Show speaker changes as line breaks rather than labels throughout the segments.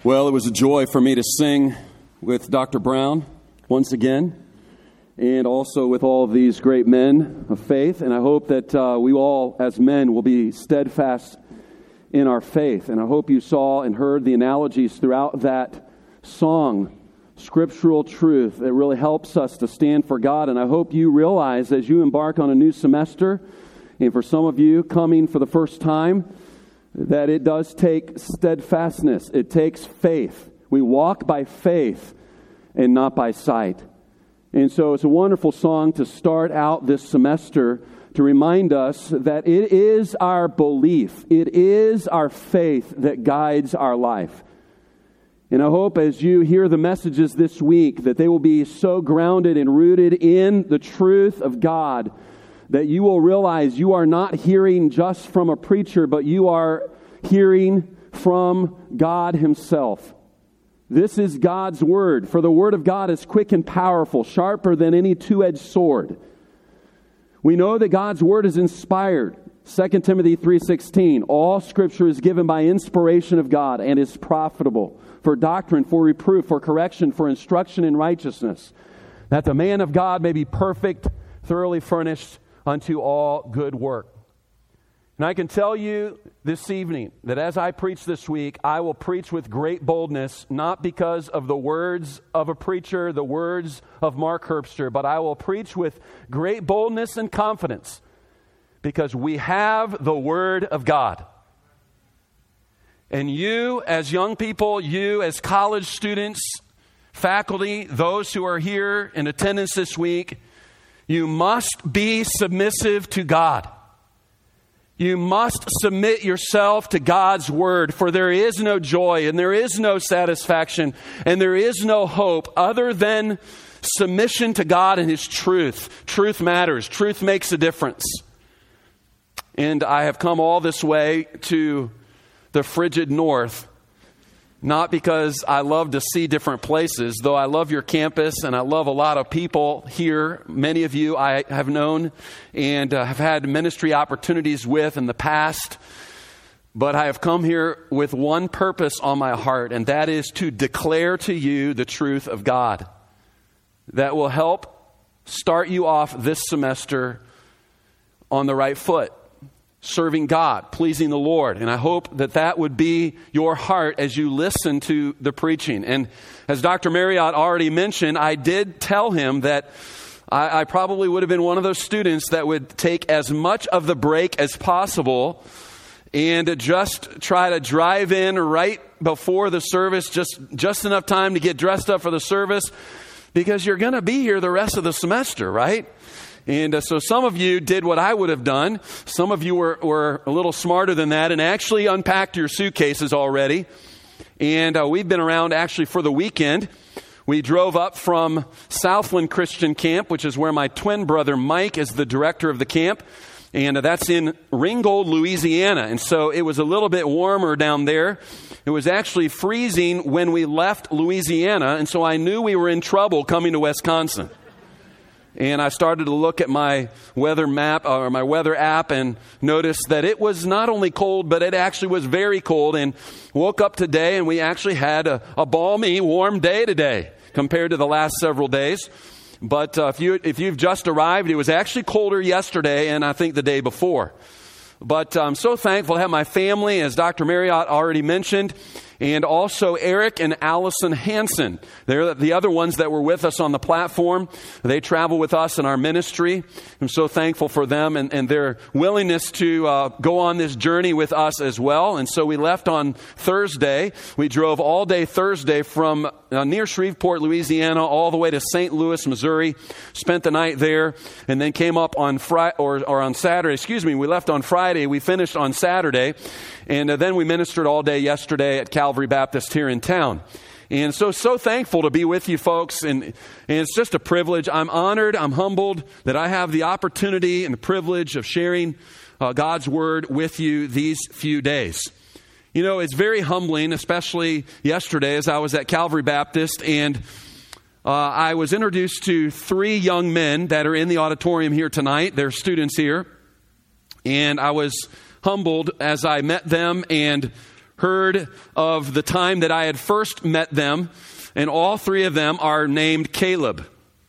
Well, it was a joy for me to sing with Dr. Brown once again, and also with all of these great men of faith. And I hope that we all, as men, will be steadfast in our faith. And I hope you saw and heard the analogies throughout that song, scriptural truth that really helps us to stand for God. And I hope you realize as you embark on a new semester, and for some of you coming for the first time, that it does take steadfastness. It takes faith. We walk by faith and not by sight. And so it's a wonderful song to start out this semester to remind us that it is our belief, it is our faith that guides our life. And I hope as you hear the messages this week that they will be so grounded and rooted in the truth of God that you will realize you are not hearing just from a preacher, but you are hearing from God Himself. This is God's Word. For the Word of God is quick and powerful, sharper than any two-edged sword. We know that God's Word is inspired. 2 Timothy 3:16, all Scripture is given by inspiration of God and is profitable for doctrine, for reproof, for correction, for instruction in righteousness, that the man of God may be perfect, thoroughly furnished unto all good work. And I can tell you this evening that as I preach this week, I will preach with great boldness, not because of the words of a preacher, the words of Mark Herbster, but I will preach with great boldness and confidence because we have the Word of God. And you as young people, you as college students, faculty, those who are here in attendance this week, you must be submissive to God. You must submit yourself to God's Word, for there is no joy and there is no satisfaction and there is no hope other than submission to God and His truth. Truth matters. Truth makes a difference. And I have come all this way to the frigid north, not because I love to see different places, though I love your campus and I love a lot of people here. Many of you I have known and have had ministry opportunities with in the past. But I have come here with one purpose on my heart, and that is to declare to you the truth of God that will help start you off this semester on the right foot, serving God, pleasing the Lord. And I hope that that would be your heart as you listen to the preaching. And as Dr. Marriott already mentioned, I did tell him that I probably would have been one of those students that would take as much of the break as possible and just try to drive in right before the service, just enough time to get dressed up for the service, because you're going to be here the rest of the semester, right? And so some of you did what I would have done. Some of you were a little smarter than that and actually unpacked your suitcases already. And we've been around actually for the weekend. We drove up from Southland Christian Camp, which is where my twin brother Mike is the director of the camp. And that's in Ringgold, Louisiana. And so it was a little bit warmer down there. It was actually freezing when we left Louisiana. And so I knew we were in trouble coming to Wisconsin. And I started to look at my weather map or my weather app and noticed that it was not only cold, but it actually was very cold. And woke up today and we actually had a balmy, warm day today compared to the last several days. But if you've just arrived, it was actually colder yesterday and I think the day before. But I'm so thankful to have my family, as Dr. Marriott already mentioned, and also Eric and Allison Hansen. They're the other ones that were with us on the platform. They travel with us in our ministry. I'm so thankful for them and their willingness to go on this journey with us as well. And so we left on Thursday. We drove all day Thursday from near Shreveport, Louisiana, all the way to St. Louis, Missouri. Spent the night there, and then came up on Friday or on Saturday. We left on Friday. We finished on Saturday. And then we ministered all day yesterday at Calvary Baptist here in town. And so thankful to be with you folks. And it's just a privilege. I'm honored, I'm humbled that I have the opportunity and the privilege of sharing God's Word with you these few days. You know, it's very humbling, especially yesterday as I was at Calvary Baptist and I was introduced to 3 young men that are in the auditorium here tonight. They're students here. And I was humbled as I met them and heard of the time that I had first met them, and all three of them are named Caleb.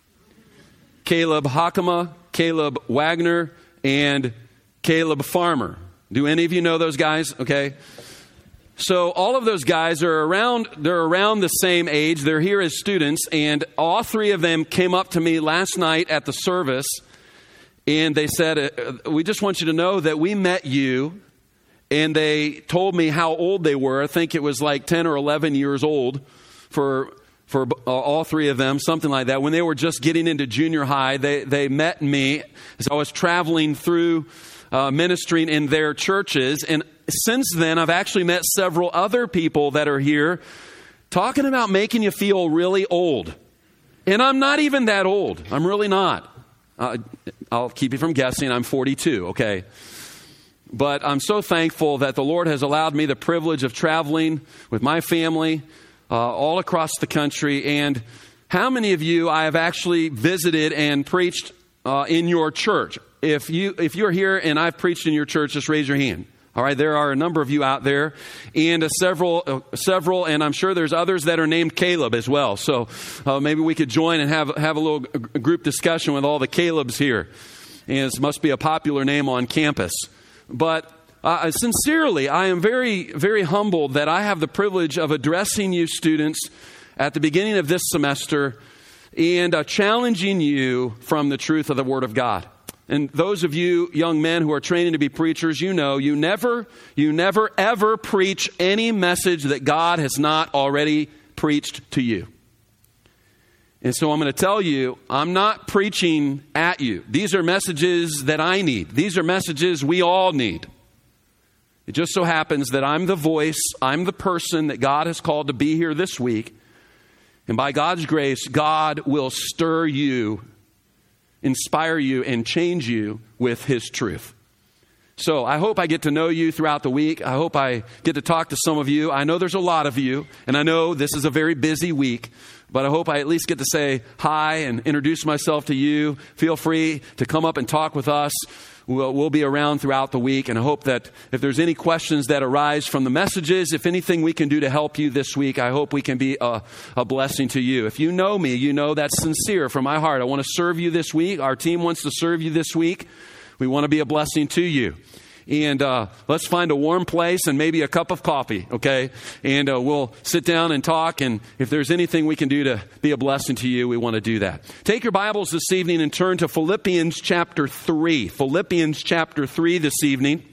Caleb Hakama, Caleb Wagner, and Caleb Farmer. Do any of you know those guys? Okay. So all of those guys are around the same age. They're here as students, and all three of them came up to me last night at the service, and they said, we just want you to know that we met you. And they told me how old they were. I think it was like 10 or 11 years old for all three of them, something like that. When they were just getting into junior high, they met me as I was traveling through ministering in their churches. And since then, I've actually met several other people that are here talking about making you feel really old. And I'm not even that old. I'm really not. I'll keep you from guessing. I'm 42, okay? But I'm so thankful that the Lord has allowed me the privilege of traveling with my family all across the country. And how many of you I have actually visited and preached in your church? If you're here and I've preached in your church, just raise your hand. All right, there are a number of you out there, and several, and I'm sure there's others that are named Caleb as well. So maybe we could join and have a little group discussion with all the Calebs here. And it must be a popular name on campus. But sincerely, I am very, very humbled that I have the privilege of addressing you students at the beginning of this semester and challenging you from the truth of the Word of God. And those of you young men who are training to be preachers, you know, you never ever preach any message that God has not already preached to you. And so I'm going to tell you, I'm not preaching at you. These are messages that I need. These are messages we all need. It just so happens that I'm the voice, I'm the person that God has called to be here this week. And by God's grace, God will stir you, inspire you, and change you with His truth. So I hope I get to know you throughout the week. I hope I get to talk to some of you. I know there's a lot of you, and I know this is a very busy week. But I hope I at least get to say hi and introduce myself to you. Feel free to come up and talk with us. We'll be around throughout the week. And I hope that if there's any questions that arise from the messages, if anything we can do to help you this week, I hope we can be a blessing to you. If you know me, you know that's sincere from my heart. I want to serve you this week. Our team wants to serve you this week. We want to be a blessing to you. And let's find a warm place and maybe a cup of coffee, okay? And we'll sit down and talk. And if there's anything we can do to be a blessing to you, we want to do that. Take your Bibles this evening and turn to Philippians chapter 3. Philippians chapter 3 this evening.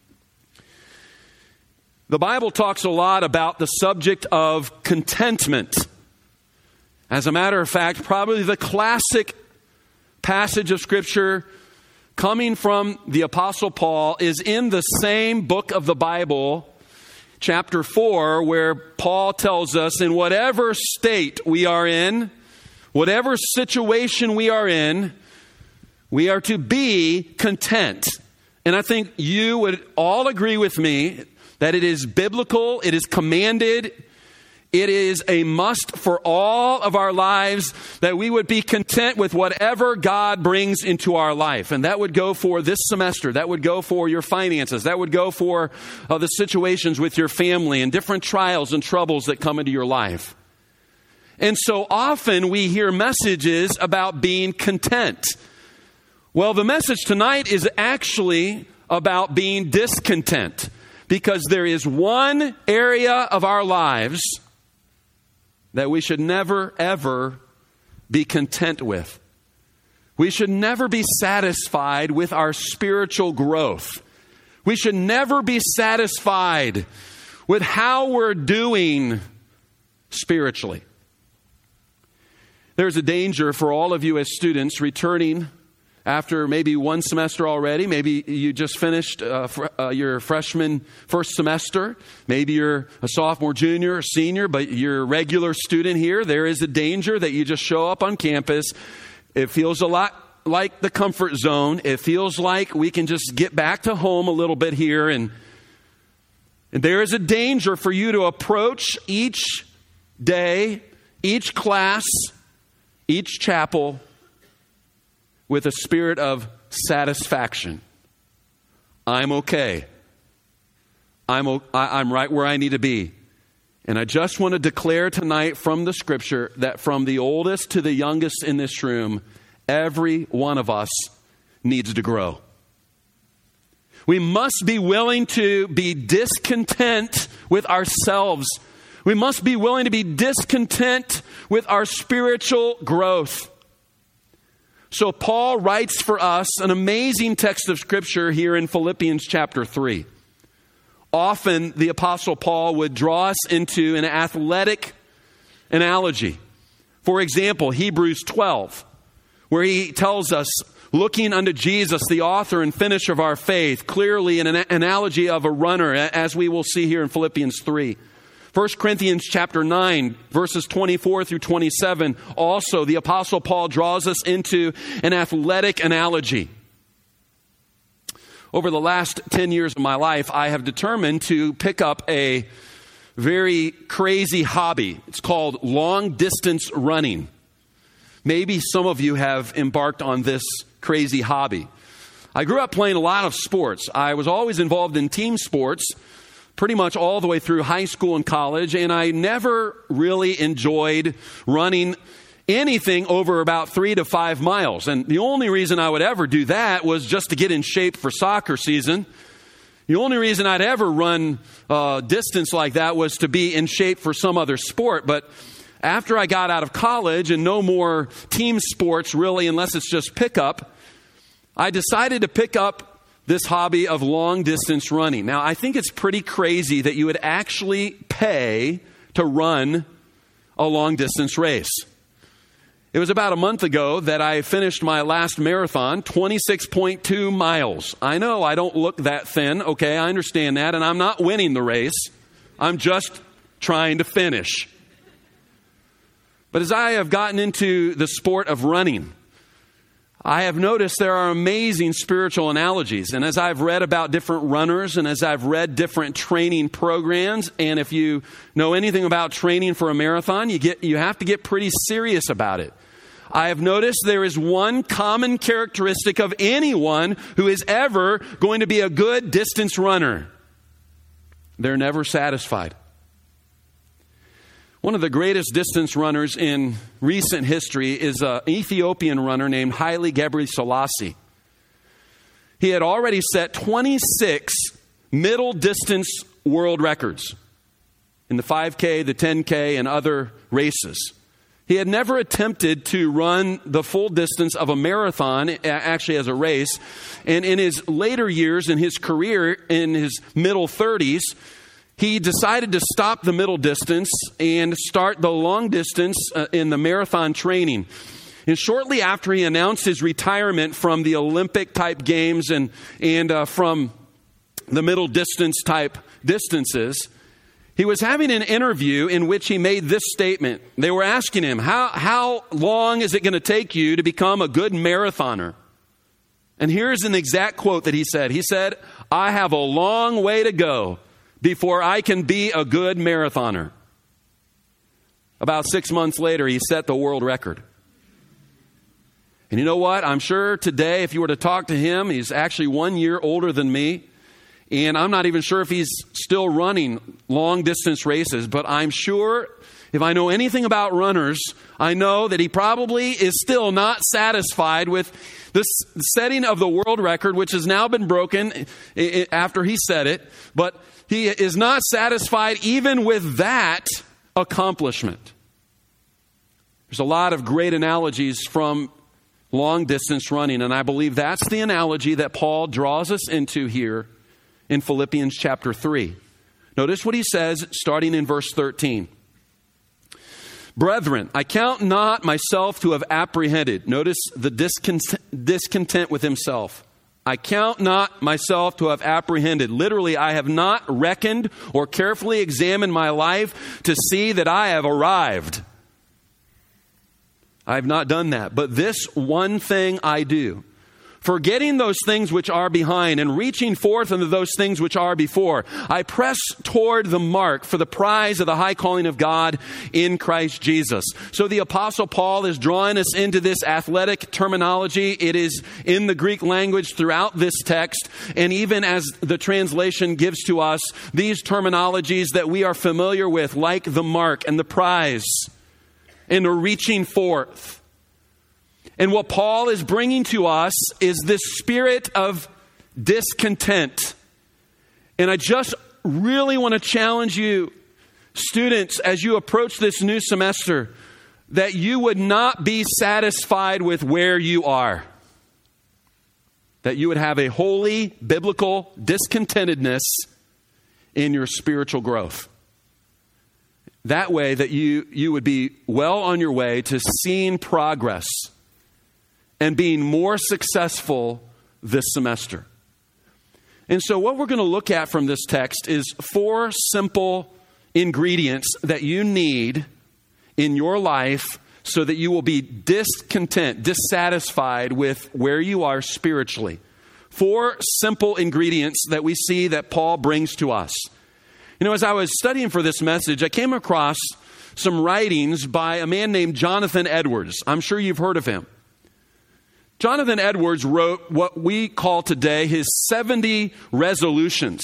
The Bible talks a lot about the subject of contentment. As a matter of fact, probably the classic passage of Scripture coming from the Apostle Paul is in the same book of the Bible, chapter 4, where Paul tells us in whatever state we are in, whatever situation we are in, we are to be content. And I think you would all agree with me that it is biblical, it is commanded, it is a must for all of our lives that we would be content with whatever God brings into our life. And that would go for this semester. That would go for your finances. That would go for the situations with your family and different trials and troubles that come into your life. And so often we hear messages about being content. Well, the message tonight is actually about being discontent, because there is one area of our lives that we should never, ever be content with. We should never be satisfied with our spiritual growth. We should never be satisfied with how we're doing spiritually. There's a danger for all of you as students returning after maybe one semester already. Maybe you just finished your freshman first semester. Maybe you're a sophomore, junior, or senior, but you're a regular student here. There is a danger that you just show up on campus. It feels a lot like the comfort zone. It feels like we can just get back to home a little bit here. And there is a danger for you to approach each day, each class, each chapel with a spirit of satisfaction. I'm okay. I'm right where I need to be. And I just want to declare tonight from the scripture that from the oldest to the youngest in this room, every one of us needs to grow. We must be willing to be discontent with ourselves. We must be willing to be discontent with our spiritual growth. So Paul writes for us an amazing text of scripture here in Philippians chapter 3. Often the Apostle Paul would draw us into an athletic analogy. For example, Hebrews 12, where he tells us, looking unto Jesus, the author and finisher of our faith, clearly an analogy of a runner, as we will see here in Philippians 3. 1 Corinthians chapter 9, verses 24 through 27, also the Apostle Paul draws us into an athletic analogy. Over the last 10 years of my life, I have determined to pick up a very crazy hobby. It's called long-distance running. Maybe some of you have embarked on this crazy hobby. I grew up playing a lot of sports. I was always involved in team sports, pretty much all the way through high school and college, and I never really enjoyed running anything over about 3 to 5 miles. And the only reason I would ever do that was just to get in shape for soccer season. The only reason I'd ever run distance like that was to be in shape for some other sport. But after I got out of college and no more team sports really, unless it's just pickup, I decided to pick up this hobby of long distance running. Now, I think it's pretty crazy that you would actually pay to run a long distance race. It was about a month ago that I finished my last marathon, 26.2 miles. I know I don't look that thin, okay, I understand that, and I'm not winning the race. I'm just trying to finish. But as I have gotten into the sport of running, I have noticed there are amazing spiritual analogies. And as I've read about different runners and as I've read different training programs, and if you know anything about training for a marathon, you have to get pretty serious about it. I have noticed there is one common characteristic of anyone who is ever going to be a good distance runner. They're never satisfied. One of the greatest distance runners in recent history is an Ethiopian runner named Haile Gebrselassie. He had already set 26 middle distance world records in the 5K, the 10K, and other races. He had never attempted to run the full distance of a marathon, actually as a race. And in his later years in his career, in his middle 30s, he decided to stop the middle distance and start the long distance in the marathon training. And shortly after he announced his retirement from the Olympic type games and from the middle distance type distances, he was having an interview in which he made this statement. They were asking him, how long is it going to take you to become a good marathoner? And here's an exact quote that he said. He said, "I have a long way to go before I can be a good marathoner." About 6 months later, he set the world record. And you know what? I'm sure today, if you were to talk to him, he's actually 1 year older than me. And I'm not even sure if he's still running long distance races, but I'm sure if I know anything about runners, I know that he probably is still not satisfied with this setting of the world record, which has now been broken after he set it. But he is not satisfied even with that accomplishment. There's a lot of great analogies from long distance running, and I believe that's the analogy that Paul draws us into here in Philippians chapter 3. Notice what he says starting in verse 13. "Brethren, I count not myself to have apprehended." Notice the discontent with himself. "I count not myself to have apprehended." Literally, I have not reckoned or carefully examined my life to see that I have arrived. I have not done that. "But this one thing I do, forgetting those things which are behind and reaching forth unto those things which are before. I press toward the mark for the prize of the high calling of God in Christ Jesus. So the Apostle Paul is drawing us into this athletic terminology. It is in the Greek language throughout this text, and even as the translation gives to us these terminologies that we are familiar with, like the mark and the prize and the reaching forth. And what Paul is bringing to us is this spirit of discontent. And I just really want to challenge you, students, as you approach this new semester, that you would not be satisfied with where you are. That you would have a holy, biblical discontentedness in your spiritual growth. That way that you would be well on your way to seeing progress and being more successful this semester. And so what we're going to look at from this text is 4 simple ingredients that you need in your life so that you will be dissatisfied with where you are spiritually. 4 simple ingredients that we see that Paul brings to us. You know, as I was studying for this message, I came across some writings by a man named Jonathan Edwards. I'm sure you've heard of him. Jonathan Edwards wrote what we call today his 70 resolutions.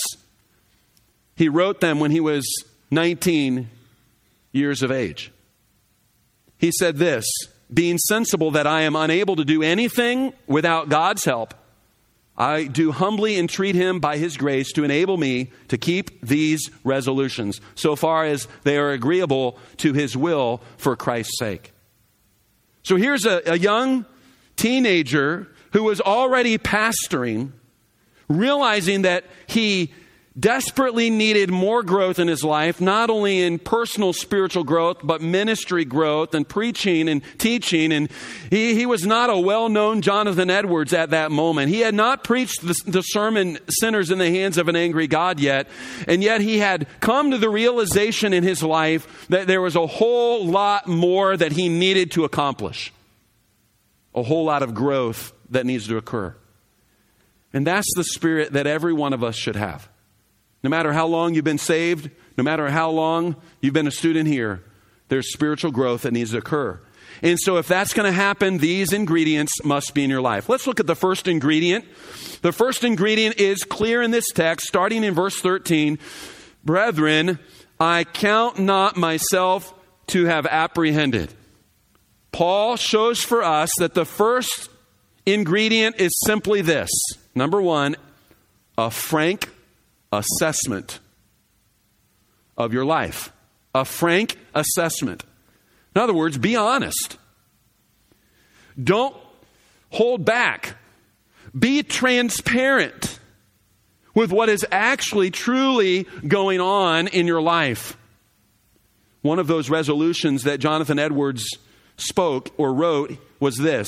He wrote them when he was 19 years of age. He said this, being sensible that I am unable to do anything without God's help, I do humbly entreat him by his grace to enable me to keep these resolutions so far as they are agreeable to his will for Christ's sake. So here's a young teenager who was already pastoring, realizing that he desperately needed more growth in his life, not only in personal spiritual growth, but ministry growth and preaching and teaching. And he was not a well-known Jonathan Edwards at that moment. He had not preached the sermon, Sinners in the Hands of an Angry God, yet. And yet he had come to the realization in his life that there was a whole lot more that he needed to accomplish. A whole lot of growth that needs to occur. And that's the spirit that every one of us should have. No matter how long you've been saved, no matter how long you've been a student here, there's spiritual growth that needs to occur. And so if that's going to happen, these ingredients must be in your life. Let's look at the first ingredient. The first ingredient is clear in this text, starting in verse 13. Brethren, I count not myself to have apprehended. Paul shows for us that the first ingredient is simply this. Number 1, a frank assessment of your life. A frank assessment. In other words, be honest. Don't hold back. Be transparent with what is actually truly going on in your life. One of those resolutions that Jonathan Edwards spoke or wrote was this: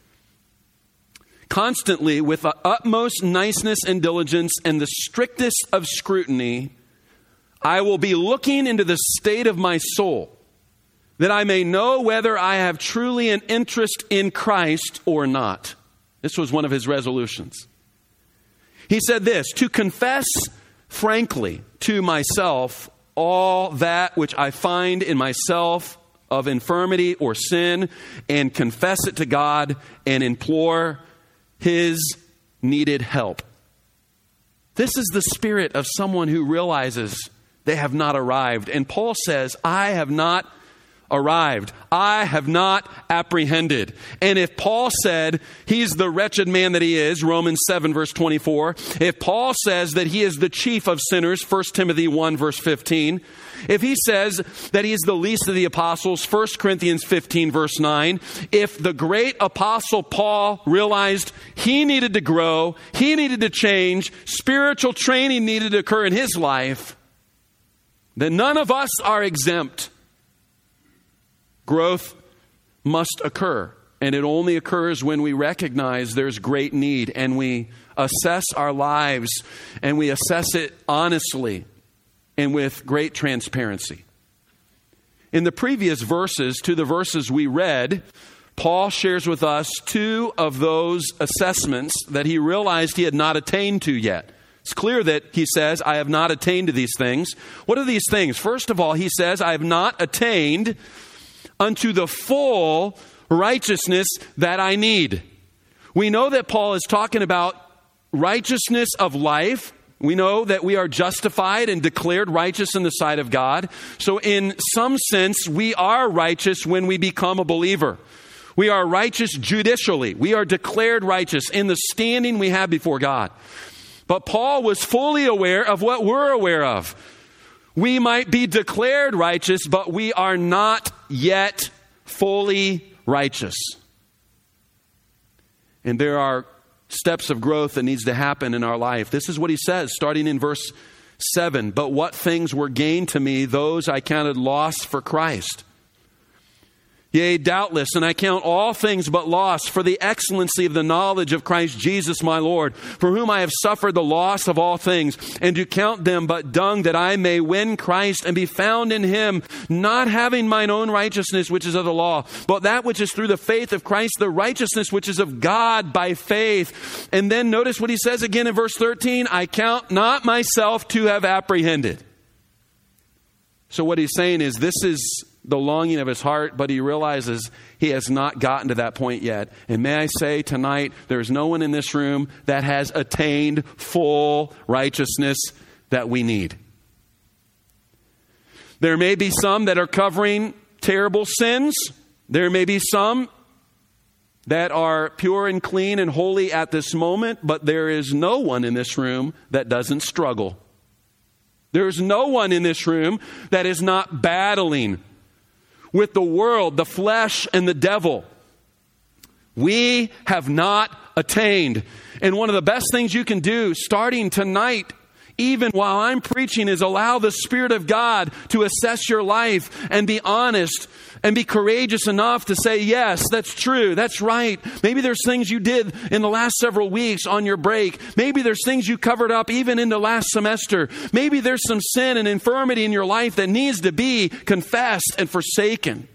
constantly, with the utmost niceness and diligence and the strictest of scrutiny, I will be looking into the state of my soul, that I may know whether I have truly an interest in Christ or not. This was one of his resolutions. He said this: to confess frankly to myself all that which I find in myself of infirmity or sin, and confess it to God and implore his needed help. This is the spirit of someone who realizes they have not arrived. And Paul says, I have not arrived. I have not apprehended. And if Paul said he's the wretched man that he is, Romans 7 verse 24, if Paul says that he is the chief of sinners, 1 Timothy 1 verse 15, if he says that he is the least of the apostles, 1 Corinthians 15 verse 9, if the great apostle Paul realized he needed to grow, he needed to change, spiritual training needed to occur in his life, then none of us are exempt. Growth must occur, and it only occurs when we recognize there's great need and we assess our lives and we assess it honestly and with great transparency. In the previous verses to the verses we read,
Paul shares with us two of those assessments that he realized he had not attained to yet. It's clear that he says, I have not attained to these things. What are these things? First of all, he says, I have not attained unto the full righteousness that I need. We know that Paul is talking about righteousness of life. We know that we are justified and declared righteous in the sight of God. So in some sense, we are righteous when we become a believer. We are righteous judicially. We are declared righteous in the standing we have before God. But Paul was fully aware of what we're aware of. We might be declared righteous, but we are not yet fully righteous. And there are steps of growth that needs to happen in our life. This is what he says, starting in verse 7. But what things were gain to me, those I counted loss for Christ. Yea, doubtless, and I count all things but loss for the excellency of the knowledge of Christ Jesus my Lord, for whom I have suffered the loss of all things, and to count them but dung, that I may win Christ and be found in him, not having mine own righteousness which is of the law, but that which is through the faith of Christ, the righteousness which is of God by faith. And then notice what he says again in verse 13, I count not myself to have apprehended. So what he's saying is this is the longing of his heart, but he realizes he has not gotten to that point yet. And may I say tonight, there's no one in this room that has attained full righteousness that we need. There may be some that are covering terrible sins. There may be some that are pure and clean and holy at this moment, but there is no one in this room that doesn't struggle. There's no one in this room that is not battling with the world, the flesh, and the devil. We have not attained. And one of the best things you can do starting tonight, even while I'm preaching, is allow the Spirit of God to assess your life and be honest and be courageous enough to say, yes, that's true, that's right. Maybe there's things you did in the last several weeks on your break. Maybe there's things you covered up even in the last semester. Maybe there's some sin and infirmity in your life that needs to be confessed and forsaken.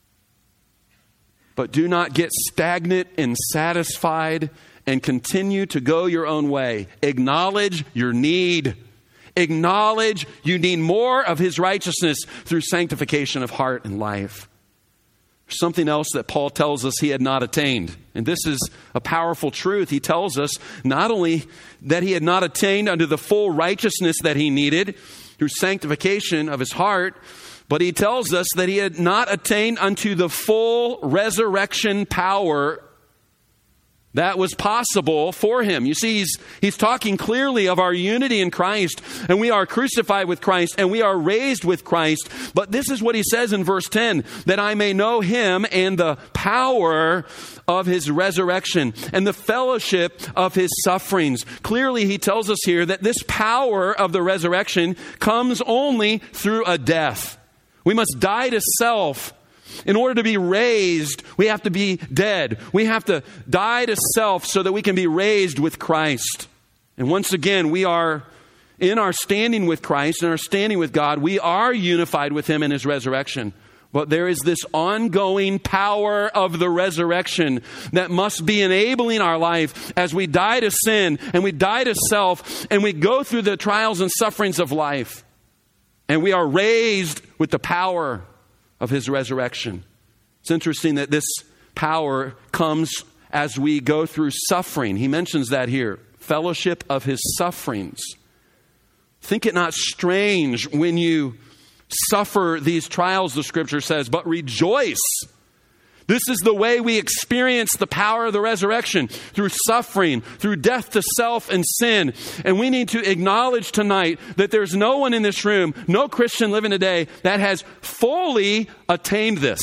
But do not get stagnant and satisfied and continue to go your own way. Acknowledge your need. Acknowledge you need more of his righteousness through sanctification of heart and life. There's something else that Paul tells us he had not attained. And this is a powerful truth. He tells us not only that he had not attained unto the full righteousness that he needed through sanctification of his heart, but he tells us that he had not attained unto the full resurrection power that was possible for him. You see, he's talking clearly of our unity in Christ, and we are crucified with Christ, and we are raised with Christ. But this is what he says in verse 10, that I may know him and the power of his resurrection and the fellowship of his sufferings. Clearly, he tells us here that this power of the resurrection comes only through a death. We must die to self. In order to be raised, we have to be dead. We have to die to self so that we can be raised with Christ. And once again, we are in our standing with Christ and our standing with God, we are unified with him in his resurrection. But there is this ongoing power of the resurrection that must be enabling our life as we die to sin and we die to self and we go through the trials and sufferings of life. And we are raised with the power of his resurrection. It's interesting that this power comes as we go through suffering. He mentions that here. Fellowship of his sufferings. Think it not strange when you suffer these trials, the scripture says, but rejoice. This is the way we experience the power of the resurrection, through suffering, through death to self and sin. And we need to acknowledge tonight that there's no one in this room, no Christian living today, that has fully attained this.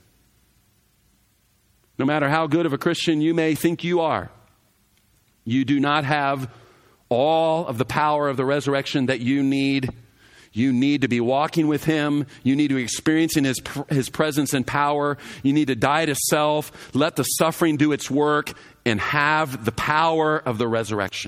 No matter how good of a Christian you may think you are, you do not have all of the power of the resurrection that you need. You need to be walking with him. You need to be experiencing his presence and power. You need to die to self, let the suffering do its work, and have the power of the resurrection.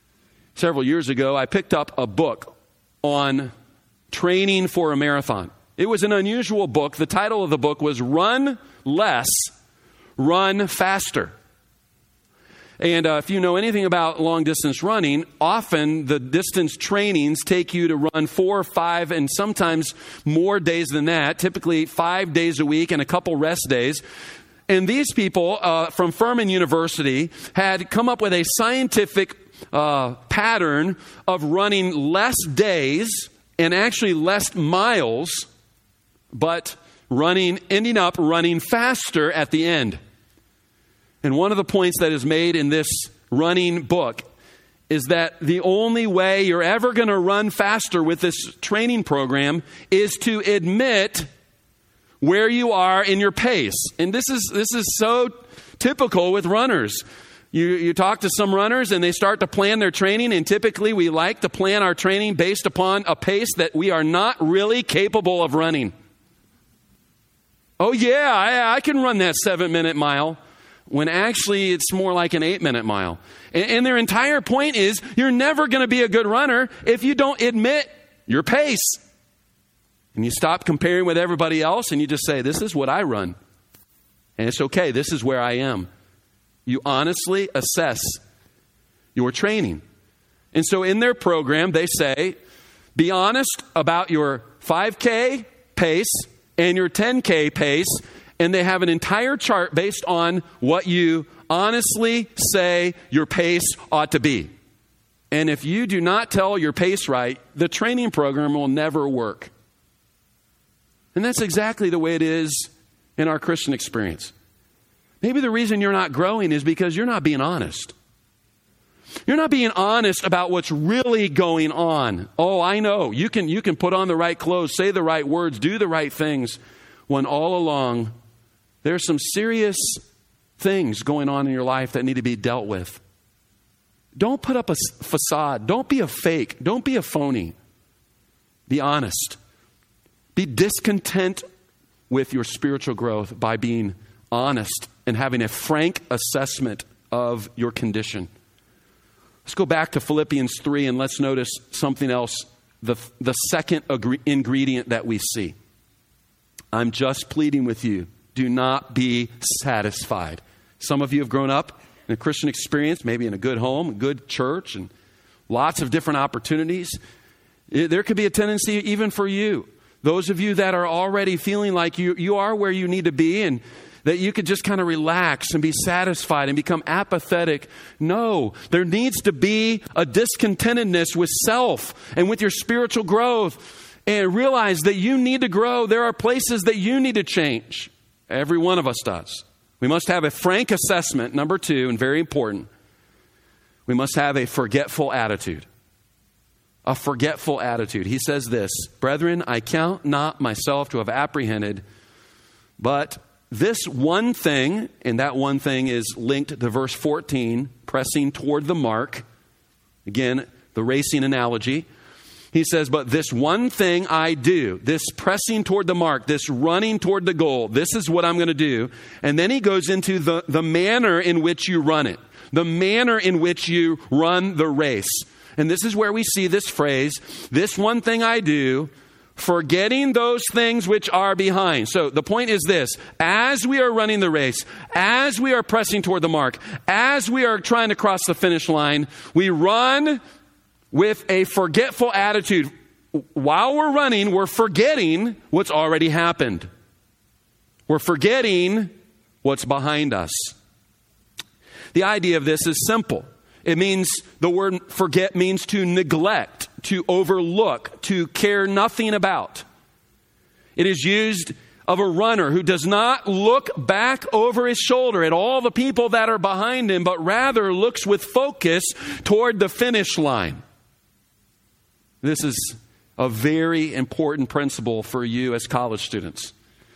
Several years ago, I picked up a book on training for a marathon. It was an unusual book. The title of the book was Run Less, Run Faster. And if you know anything about long-distance running, often the distance trainings take you to run 4 or 5 and sometimes more days than that, typically 5 days a week and a couple rest days. And these people from Furman University had come up with a scientific pattern of running less days and actually less miles, but ending up running faster at the end. And one of the points that is made in this running book is that the only way you're ever going to run faster with this training program is to admit where you are in your pace. And this is so typical with runners. You talk to some runners and they start to plan their training, and typically we like to plan our training based upon a pace that we are not really capable of running. Oh yeah, I can run that 7-minute mile. When actually it's more like an 8-minute mile. And their entire point is you're never going to be a good runner if you don't admit your pace. And you stop comparing with everybody else and you just say, this is what I run. And it's okay, this is where I am. You honestly assess your training. And so in their program, they say, be honest about your 5K pace and your 10K pace. And they have an entire chart based on what you honestly say your pace ought to be. And if you do not tell your pace right, the training program will never work. And that's exactly the way it is in our Christian experience. Maybe the reason you're not growing is because you're not being honest. You're not being honest about what's really going on. Oh, I know. You can put on the right clothes, say the right words, do the right things, when all along there's some serious things going on in your life that need to be dealt with. Don't put up a facade. Don't be a fake. Don't be a phony. Be honest. Be discontent with your spiritual growth by being honest and having a frank assessment of your condition. Let's go back to Philippians 3 and let's notice something else, the second ingredient that we see. I'm just pleading with you. Do not be satisfied. Some of you have grown up in a Christian experience, maybe in a good home, a good church, and lots of different opportunities. There could be a tendency even for you, those of you that are already feeling like you are where you need to be and that you could just kind of relax and be satisfied and become apathetic. No, there needs to be a discontentedness with self and with your spiritual growth, and realize that you need to grow. There are places that you need to change. Every one of us does. We must have a frank assessment. Number 2, and very important, we must have a forgetful attitude. A forgetful attitude. He says this, brethren, I count not myself to have apprehended, but this one thing, and that one thing is linked to verse 14, pressing toward the mark. Again, the racing analogy. He says, but this one thing I do, this pressing toward the mark, this running toward the goal, this is what I'm going to do. And then he goes into the manner in which you run it, the manner in which you run the race. And this is where we see this phrase, this one thing I do, forgetting those things which are behind. So the point is this, as we are running the race, as we are pressing toward the mark, as we are trying to cross the finish line, we run with a forgetful attitude. While we're running, we're forgetting what's already happened. We're forgetting what's behind us. The idea of this is simple. It means, the word forget means to neglect, to overlook, to care nothing about. It is used of a runner who does not look back over his shoulder at all the people that are behind him, but rather looks with focus toward the finish line. This is a very important principle for you as college students.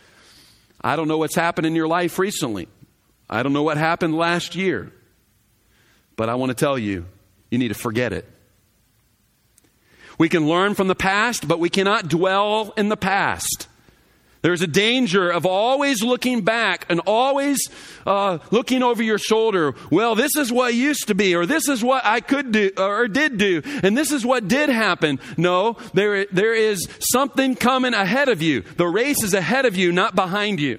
I don't know what's happened in your life recently. I don't know what happened last year. But I want to tell you, you need to forget it. We can learn from the past, but we cannot dwell in the past. There's a danger of always looking back and always looking over your shoulder. Well, this is what used to be, or this is what I could do or did do, and this is what did happen. No, there is something coming ahead of you. The race is ahead of you, not behind you.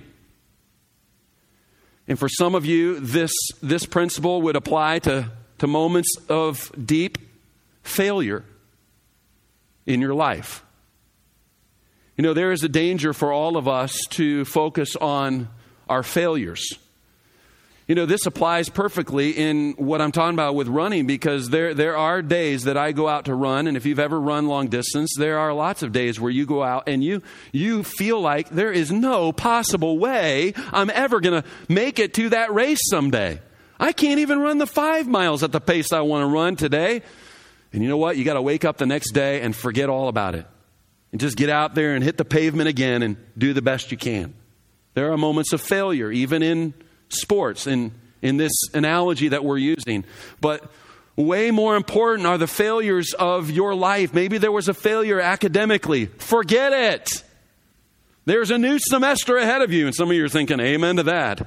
And for some of you, this principle would apply to moments of deep failure in your life. You know, there is a danger for all of us to focus on our failures. You know, this applies perfectly in what I'm talking about with running, because there are days that I go out to run, and if you've ever run long distance, there are lots of days where you go out and you feel like there is no possible way I'm ever going to make it to that race someday. I can't even run the 5 miles at the pace I want to run today. And you know what? You got to wake up the next day and forget all about it. And just get out there and hit the pavement again and do the best you can. There are moments of failure, even in sports, in this analogy that we're using. But way more important are the failures of your life. Maybe there was a failure academically. Forget it. There's a new semester ahead of you. And some of you are thinking, amen to that.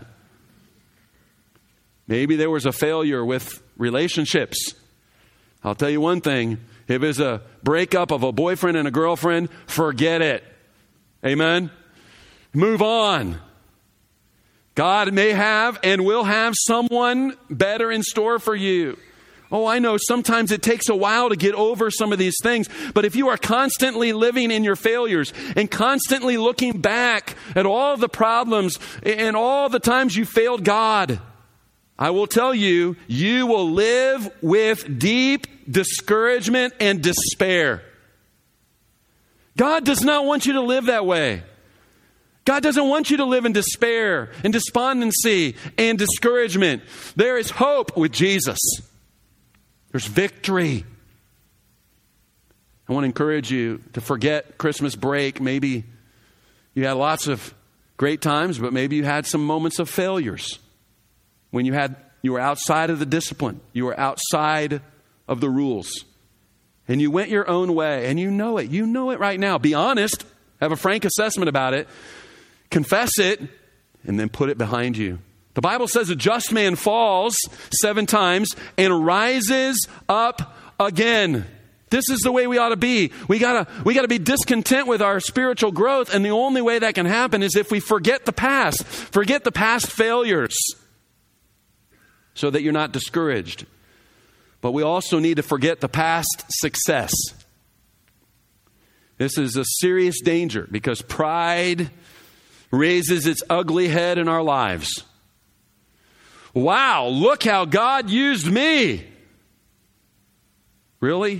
Maybe there was a failure with relationships. I'll tell you one thing. If it's a breakup of a boyfriend and a girlfriend, forget it. Amen? Move on. God may have and will have someone better in store for you. Oh, I know sometimes it takes a while to get over some of these things, but if you are constantly living in your failures and constantly looking back at all the problems and all the times you failed God, I will tell you, you will live with deep discouragement and despair. God does not want you to live that way. God doesn't want you to live in despair and despondency and discouragement. There is hope with Jesus. There's victory. I want to encourage you to forget Christmas break. Maybe you had lots of great times, but maybe you had some moments of failures. When you were outside of the discipline, you were outside of the rules, and you went your own way, and you know it right now. Be honest, have a frank assessment about it, confess it, and then put it behind you. The Bible says a just man falls 7 times and rises up again. This is the way we ought to be. We gotta be discontent with our spiritual growth, and the only way that can happen is if we forget the past failures, so that you're not discouraged. But we also need to forget the past success. This is a serious danger because pride raises its ugly head in our lives. Wow, look how God used me. Really?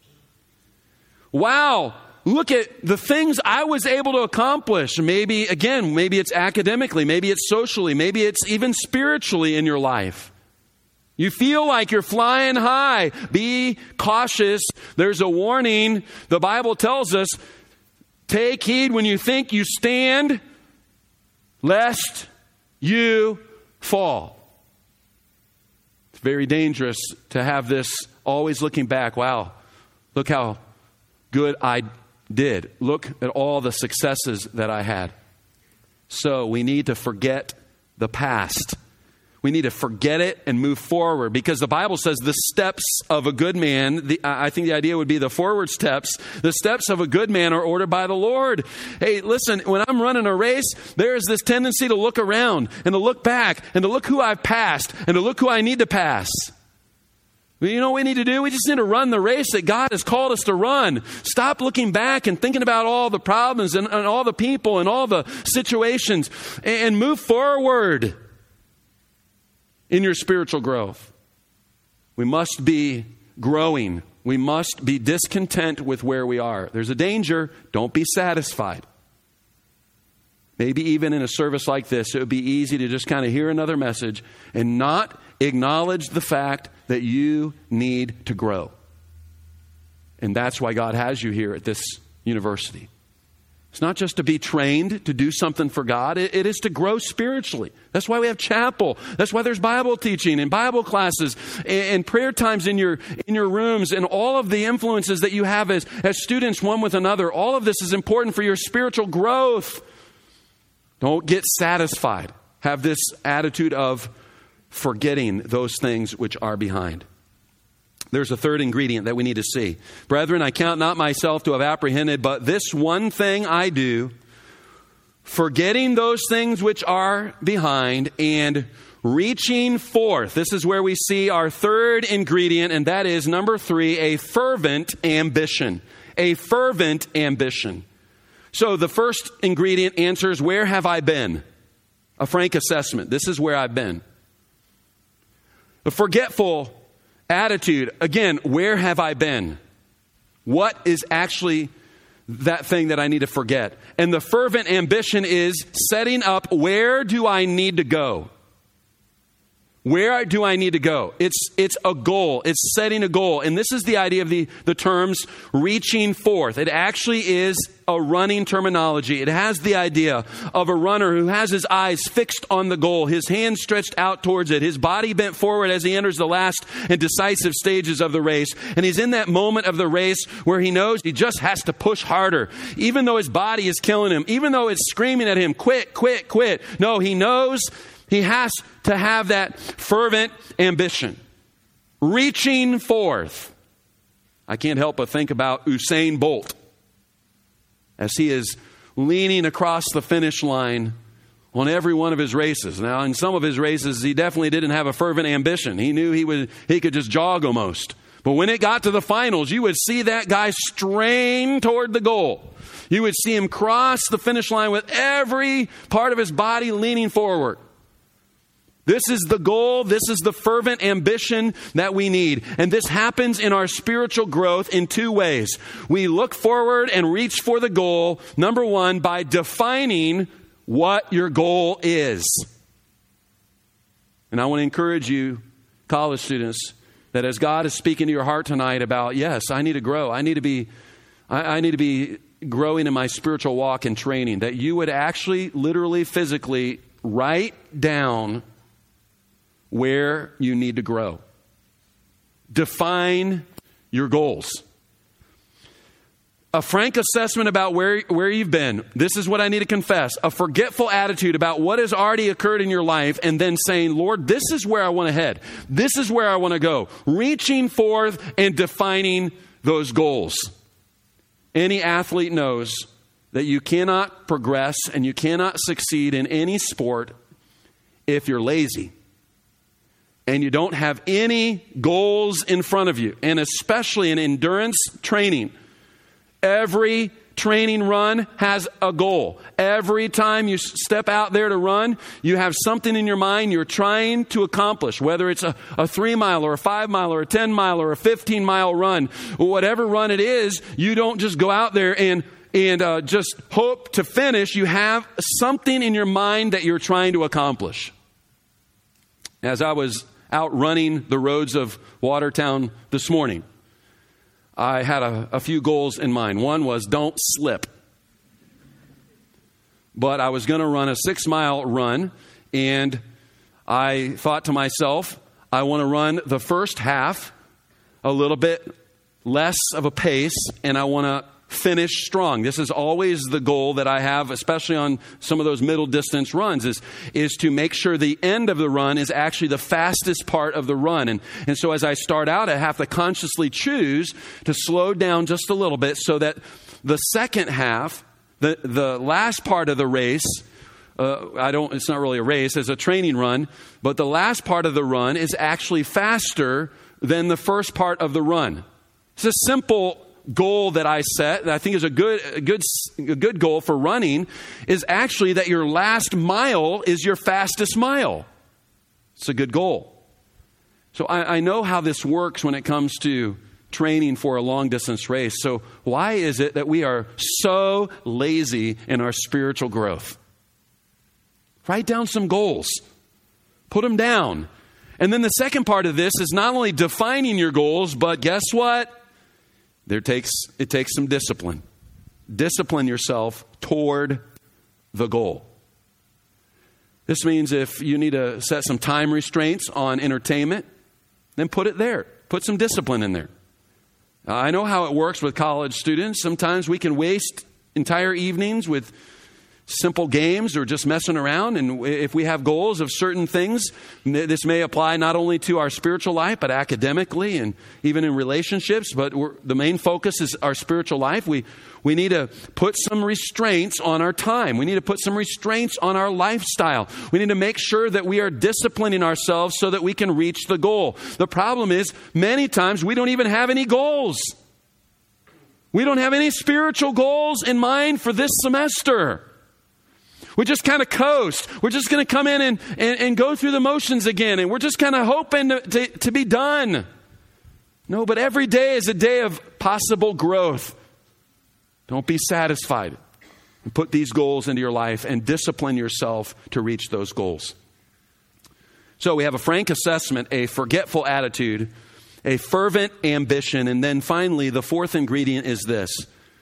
Wow, look at the things I was able to accomplish. Maybe it's academically, maybe it's socially, maybe it's even spiritually in your life. You feel like you're flying high. Be cautious. There's a warning. The Bible tells us, take heed when you think you stand, lest you fall. It's very dangerous to have this always looking back. Wow, look how good I did. Look at all the successes that I had. So we need to forget the past. We need to forget it and move forward, because the Bible says the steps of a good man, I think the idea would be the forward steps. The steps of a good man are ordered by the Lord. Hey, listen, when I'm running a race, there is this tendency to look around and to look back and to look who I've passed and to look who I need to pass. You know what we need to do? We just need to run the race that God has called us to run. Stop looking back and thinking about all the problems and all the people and all the situations, and move forward in your spiritual growth. We must be growing. We must be discontent with where we are. There's a danger. Don't be satisfied. Maybe even in a service like this, it would be easy to just kind of hear another message and not acknowledge the fact that you need to grow. And that's why God has you here at this university. It's not just to be trained to do something for God. It is to grow spiritually. That's why we have chapel. That's why there's Bible teaching and Bible classes and prayer times in your rooms, and all of the influences that you have as students one with another. All of this is important for your spiritual growth. Don't get satisfied. Have this attitude of forgetting those things which are behind. There's a third ingredient that we need to see. Brethren, I count not myself to have apprehended, but this one thing I do, forgetting those things which are behind and reaching forth. This is where we see our third ingredient, and that is number 3, a fervent ambition. A fervent ambition. So the first ingredient answers, where have I been? A frank assessment. This is where I've been. The forgetful attitude, again, where have I been? What is actually that thing that I need to forget? And the fervent ambition is setting up, where do I need to go? Where do I need to go? It's a goal. It's setting a goal. And this is the idea of the terms reaching forth. It actually is a running terminology. It has the idea of a runner who has his eyes fixed on the goal, his hands stretched out towards it, his body bent forward as he enters the last and decisive stages of the race. And he's in that moment of the race where he knows he just has to push harder. Even though his body is killing him, even though it's screaming at him, quit, quit, quit. No, he knows he has to have that fervent ambition. Reaching forth. I can't help but think about Usain Bolt as he is leaning across the finish line on every one of his races. Now, in some of his races, he definitely didn't have a fervent ambition. He knew he could just jog almost. But when it got to the finals, you would see that guy strain toward the goal. You would see him cross the finish line with every part of his body leaning forward. This is the goal. This is the fervent ambition that we need. And this happens in our spiritual growth in 2 ways. We look forward and reach for the goal, number 1, by defining what your goal is. And I want to encourage you, college students, that as God is speaking to your heart tonight about, yes, I need to grow. I need to be growing in my spiritual walk and training, that you would actually, literally, physically write down where you need to grow. Define your goals. A frank assessment about where you've been. This is what I need to confess. A forgetful attitude about what has already occurred in your life, and then saying, Lord, this is where I want to head. This is where I want to go. Reaching forth and defining those goals. Any athlete knows that you cannot progress and you cannot succeed in any sport if you're lazy and you don't have any goals in front of you. And especially in endurance training, every training run has a goal. Every time you step out there to run, you have something in your mind you're trying to accomplish, whether it's a 3-mile or a 5-mile or a 10-mile or a 15-mile run. Whatever run it is, you don't just go out there and just hope to finish. You have something in your mind that you're trying to accomplish. As I was out running the roads of Watertown this morning, I had a few goals in mind. One was don't slip. But I was going to run a 6-mile run, and I thought to myself, I want to run the first half a little bit less of a pace, and I want to finish strong. This is always the goal that I have, especially on some of those middle distance runs, is to make sure the end of the run is actually the fastest part of the run. And so as I start out, I have to consciously choose to slow down just a little bit so that the second half, the last part of the race, it's not really a race, it's a training run, but the last part of the run is actually faster than the first part of the run. It's a simple goal that I set, that I think is a good goal for running, is actually that your last mile is your fastest mile. It's a good goal. So I know how this works when it comes to training for a long distance race. So why is it that we are so lazy in our spiritual growth? Write down some goals. Put them down. And then the second part of this is not only defining your goals, but guess what? It takes some discipline. Discipline yourself toward the goal. This means if you need to set some time restraints on entertainment, then put it there. Put some discipline in there. I know how it works with college students. Sometimes we can waste entire evenings with simple games or just messing around. And if we have goals of certain things, this may apply not only to our spiritual life, but academically and even in relationships. But the main focus is our spiritual life. We need to put some restraints on our time. We need to put some restraints on our lifestyle. We need to make sure that we are disciplining ourselves so that we can reach the goal. The problem is, many times we don't even have any goals. We don't have any spiritual goals in mind for this semester. We just kind of coast. We're just going to come in and go through the motions again. And we're just kind of hoping to be done. No, but every day is a day of possible growth. Don't be satisfied. And put these goals into your life and discipline yourself to reach those goals. So we have a frank assessment, a forgetful attitude, a fervent ambition, and then finally the fourth ingredient is this.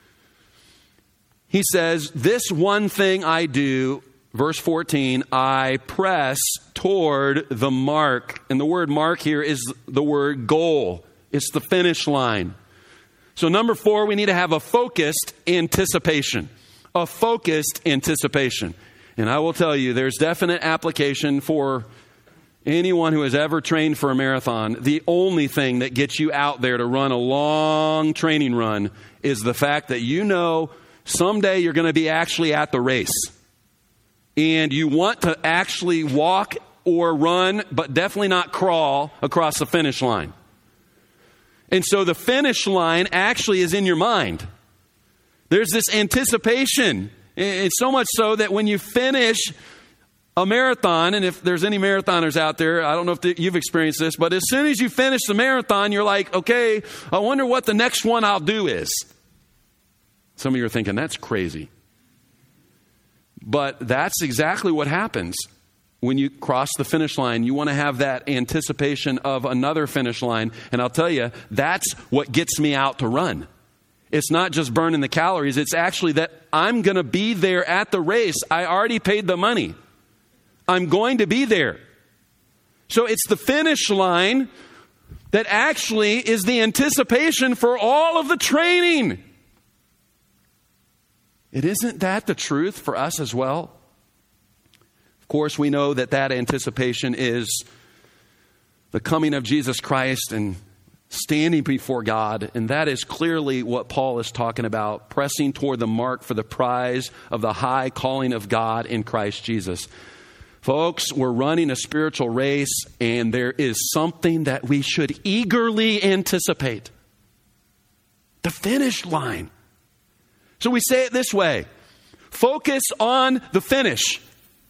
He says, this one thing I do, verse 14, I press toward the mark. And the word mark here is the word goal. It's the finish line. So number 4, we need to have a focused anticipation. A focused anticipation. And I will tell you, there's definite application for anyone who has ever trained for a marathon. The only thing that gets you out there to run a long training run is the fact that you know someday you're going to be actually at the race. And you want to actually walk or run, but definitely not crawl across the finish line. And so the finish line actually is in your mind. There's this anticipation. It's so much so that when you finish a marathon, and if there's any marathoners out there, I don't know if you've experienced this, but as soon as you finish the marathon, you're like, okay, I wonder what the next one I'll do is. Some of you are thinking, that's crazy. But that's exactly what happens when you cross the finish line. You want to have that anticipation of another finish line. And I'll tell you, that's what gets me out to run. It's not just burning the calories. It's actually that I'm going to be there at the race. I already paid the money. I'm going to be there. So it's the finish line that actually is the anticipation for all of the training. Isn't that the truth for us as well? Of course, we know that anticipation is the coming of Jesus Christ and standing before God. And that is clearly what Paul is talking about, pressing toward the mark for the prize of the high calling of God in Christ Jesus. Folks, we're running a spiritual race, and there is something that we should eagerly anticipate. The finish line. So we say it this way: focus on the finish.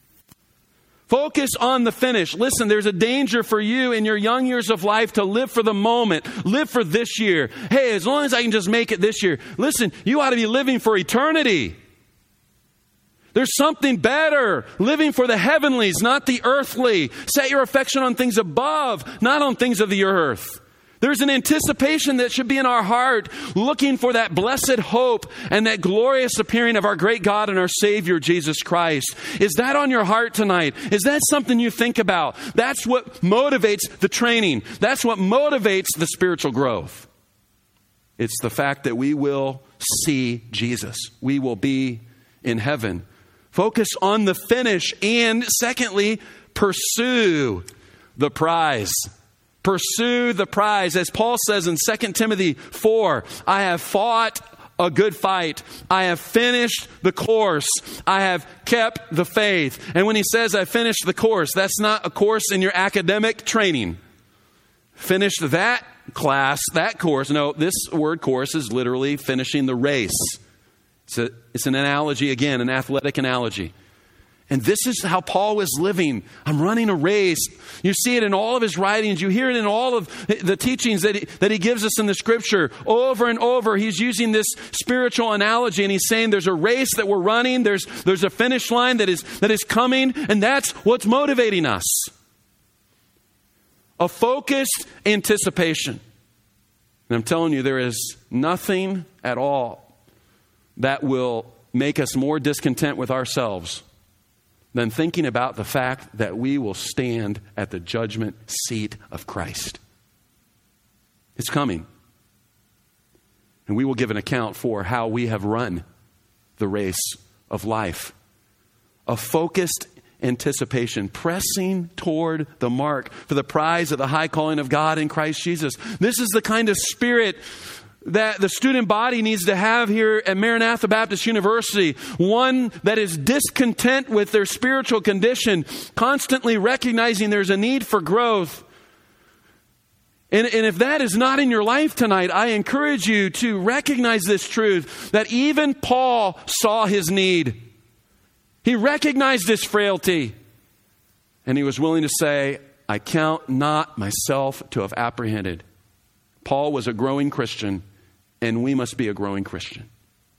Focus on the finish. Listen, there's a danger for you in your young years of life to live for the moment, live for this year. Hey, as long as I can just make it this year. Listen, you ought to be living for eternity. There's something better, living for the heavenlies, not the earthly. Set your affection on things above, not on things of the earth. There's an anticipation that should be in our heart, looking for that blessed hope and that glorious appearing of our great God and our Savior, Jesus Christ. Is that on your heart tonight? Is that something you think about? That's what motivates the training. That's what motivates the spiritual growth. It's the fact that we will see Jesus. We will be in heaven. Focus on the finish. And secondly, pursue the prize. Pursue the prize. As Paul says in 2 Timothy 4, I have fought a good fight. I have finished the course. I have kept the faith. And when he says I finished the course, that's not a course in your academic training. Finished that class, that course. No, this word course is literally finishing the race. It's an analogy, again, an athletic analogy. And this is how Paul was living. I'm running a race. You see it in all of his writings. You hear it in all of the teachings that he gives us in the Scripture. Over and over, he's using this spiritual analogy, and he's saying there's a race that we're running. There's a finish line that is coming, and that's what's motivating us. A focused anticipation. And I'm telling you, there is nothing at all that will make us more discontent with ourselves than thinking about the fact that we will stand at the judgment seat of Christ. It's coming. And we will give an account for how we have run the race of life. a focused anticipation, pressing toward the mark for the prize of the high calling of God in Christ Jesus. This is the kind of spirit that the student body needs to have here at Maranatha Baptist University. One that is discontent with their spiritual condition, constantly recognizing there's a need for growth. And if that is not in your life tonight, I encourage you to recognize this truth, that even Paul saw his need. He recognized his frailty, and he was willing to say, I count not myself to have apprehended. Paul was a growing Christian, and we must be a growing Christian.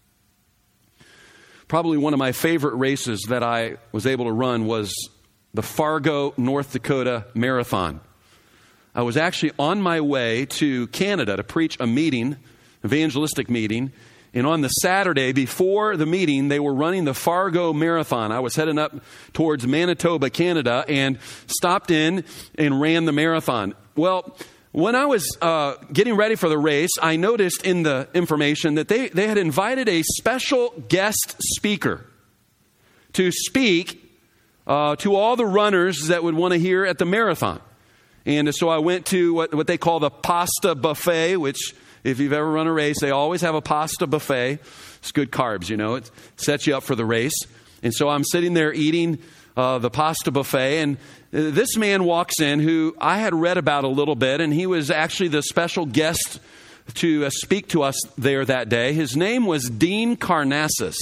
Probably one of my favorite races that I was able to run was the Fargo, North Dakota Marathon. I was actually on my way to Canada to preach a meeting, evangelistic meeting. And on the Saturday before the meeting, they were running the Fargo Marathon. I was heading up towards Manitoba, Canada, and stopped in and ran the marathon. Well, when I was getting ready for the race, I noticed in the information that they had invited a special guest speaker to speak to all the runners that would want to hear at the marathon. And so I went to what they call the pasta buffet, which, if you've ever run a race, they always have a pasta buffet. It's good carbs, it sets you up for the race. And so I'm sitting there eating the pasta buffet, and this man walks in who I had read about a little bit, and he was actually the special guest to speak to us there that day. His name was Dean Karnazes.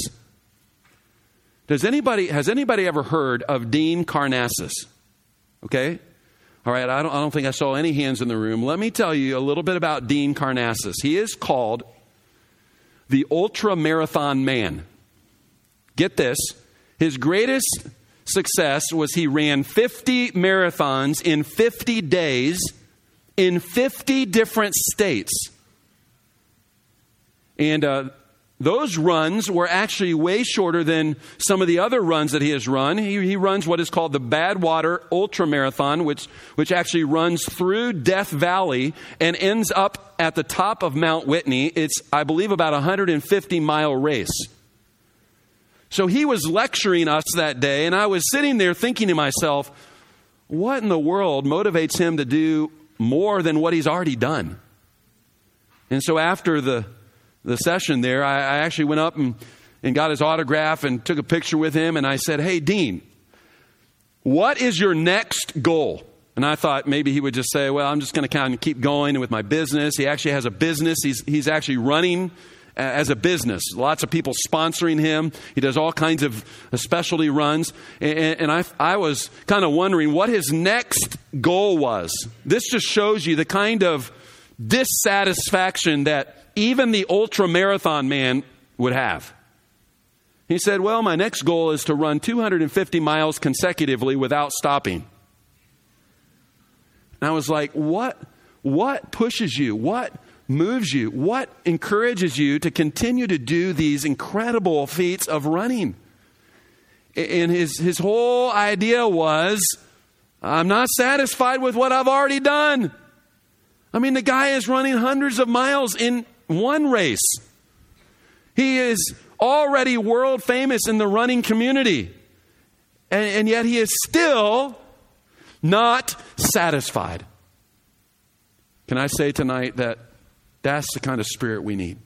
Has anybody ever heard of Dean Karnazes? Okay. All right, I don't think I saw any hands in the room. Let me tell you a little bit about Dean Karnazes. He is called the ultra marathon man. Get this. His greatest success was he ran 50 marathons in 50 days in 50 different states. And those runs were actually way shorter than some of the other runs that he has run. He runs what is called the Badwater Ultra Marathon, which actually runs through Death Valley and ends up at the top of Mount Whitney. It's, I believe, about a 150-mile race. So he was lecturing us that day, and I was sitting there thinking to myself, what in the world motivates him to do more than what he's already done? And so after the session there, I actually went up and got his autograph and took a picture with him. And I said, hey, Dean, what is your next goal? And I thought maybe he would just say, well, I'm just going to kind of keep going with my business. He actually has a business. He's actually running as a business. Lots of people sponsoring him. He does all kinds of specialty runs. And I was kind of wondering what his next goal was. This just shows you the kind of dissatisfaction that even the ultra marathon man would have. He said, well, my next goal is to run 250 miles consecutively without stopping. And I was like, what pushes you? What moves you? What encourages you to continue to do these incredible feats of running? And his whole idea was, I'm not satisfied with what I've already done. I mean, the guy is running hundreds of miles in one race. He is already world famous in the running community. And yet he is still not satisfied. Can I say tonight that that's the kind of spirit we need?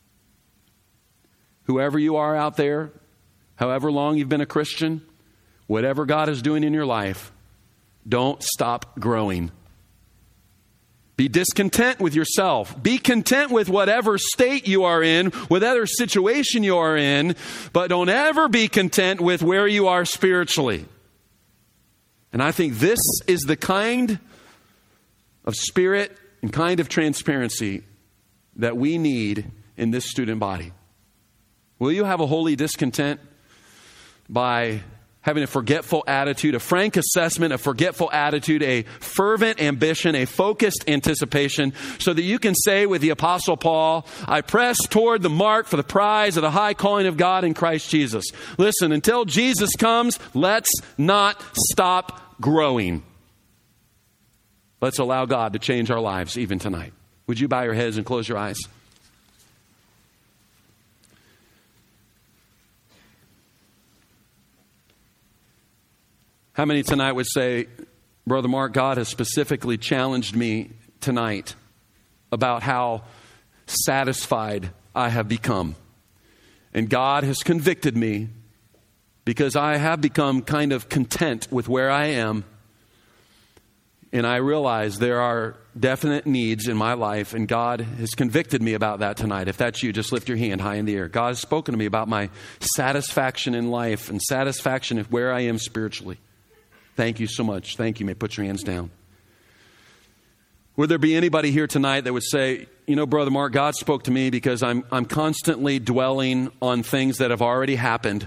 Whoever you are out there, however long you've been a Christian, whatever God is doing in your life, don't stop growing. Be discontent with yourself. Be content with whatever state you are in, whatever situation you are in, but don't ever be content with where you are spiritually. And I think this is the kind of spirit and kind of transparency that we need in this student body. Will you have a holy discontent by having a forgetful attitude, a frank assessment, a forgetful attitude, a fervent ambition, a focused anticipation, so that you can say with the Apostle Paul, I press toward the mark for the prize of the high calling of God in Christ Jesus. Listen, until Jesus comes, let's not stop growing. Let's allow God to change our lives even tonight. Would you bow your heads and close your eyes? How many tonight would say, Brother Mark, God has specifically challenged me tonight about how satisfied I have become. And God has convicted me because I have become kind of content with where I am. And I realize there are definite needs in my life, and God has convicted me about that tonight. If that's you, just lift your hand high in the air. God has spoken to me about my satisfaction in life and satisfaction of where I am spiritually. Thank you so much. Thank you. You may put your hands down. Would there be anybody here tonight that would say, you know, Brother Mark, God spoke to me because I'm constantly dwelling on things that have already happened.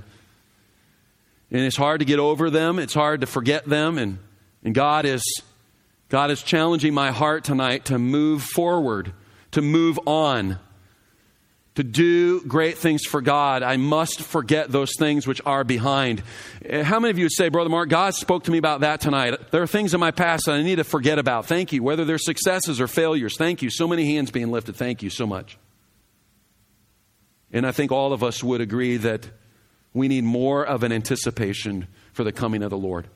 And it's hard to get over them. It's hard to forget them. And God is challenging my heart tonight to move forward, to move on, to do great things for God. I must forget those things which are behind. How many of you would say, Brother Mark, God spoke to me about that tonight? There are things in my past that I need to forget about. Thank you. Whether they're successes or failures. Thank you. So many hands being lifted. Thank you so much. And I think all of us would agree that we need more of an anticipation for the coming of the Lord.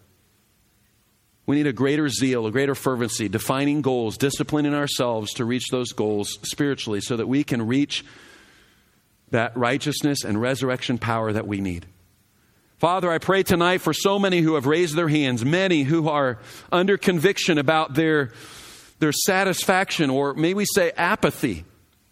We need a greater zeal, a greater fervency, defining goals, disciplining ourselves to reach those goals spiritually so that we can reach that righteousness and resurrection power that we need. Father, I pray tonight for so many who have raised their hands, many who are under conviction about their satisfaction, or may we say apathy,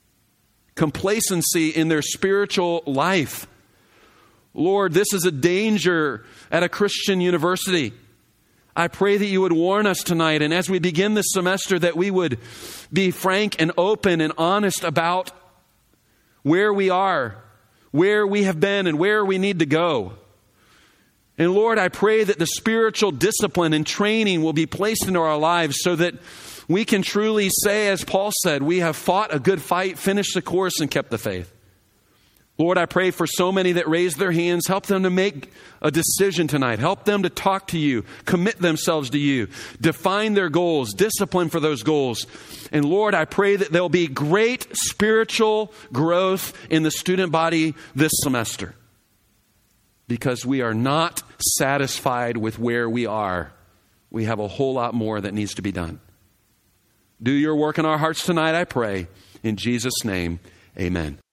complacency in their spiritual life. Lord, this is a danger at a Christian university. I pray that you would warn us tonight, and as we begin this semester, that we would be frank and open and honest about where we are, where we have been, and where we need to go. And Lord, I pray that the spiritual discipline and training will be placed into our lives so that we can truly say, as Paul said, we have fought a good fight, finished the course, and kept the faith. Lord, I pray for so many that raise their hands. Help them to make a decision tonight. Help them to talk to you, commit themselves to you, define their goals, discipline for those goals. And Lord, I pray that there'll be great spiritual growth in the student body this semester, because we are not satisfied with where we are. We have a whole lot more that needs to be done. Do your work in our hearts tonight, I pray. In Jesus' name, amen.